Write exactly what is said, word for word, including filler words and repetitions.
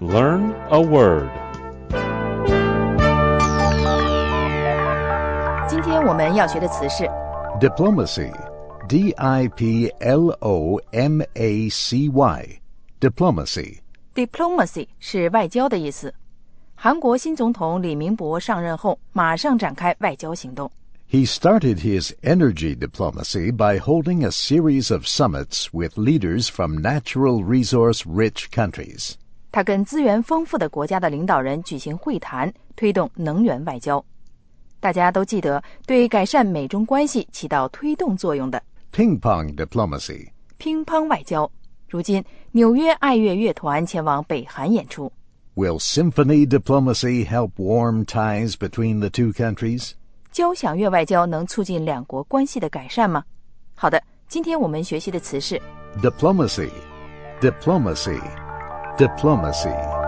Learn a word. 今天我们要学的词是 Diplomacy. D I P L O M A C Y. Diplomacy. diplomacy 是外交的意思。韩国新总统李明博上任后，马上展开外交行动。 He started his energy diplomacy by holding a series of summits with leaders from natural resource-rich countries. 他跟资源丰富的国家的领导人举行会谈，推动能源外交。大家都记得对改善美中关系起到推动作用的 Ping-pong diplomacy. 乒乓外交。如今，纽约爱乐乐团前往北韩演出。 Will symphony diplomacy help warm ties between the two countries? 交响乐外交能促进两国关系的改善吗？好的，今天我们学习的词是 Diplomacy. Diplomacy. Diplomacy.